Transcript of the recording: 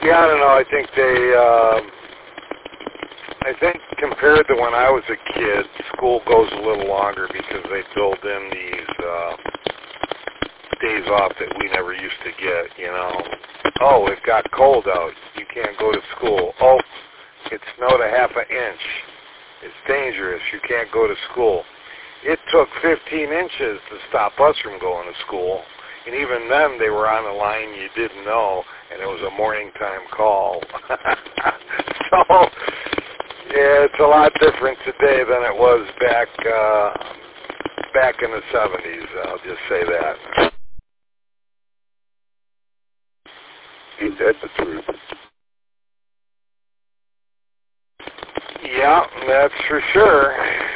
Yeah, I don't know. I think compared to when I was a kid, school goes a little longer because they build in these days off that we never used to get, you know. Oh, it got cold out. You can't go to school. Oh, it snowed a half an inch. It's dangerous. You can't go to school. It took 15 inches to stop us from going to school. And even then, they were on a line you didn't know, and it was a morning time call. So, yeah, it's a lot different today than it was back in the 70s. I'll just say that. Ain't that the truth? Yeah, that's for sure.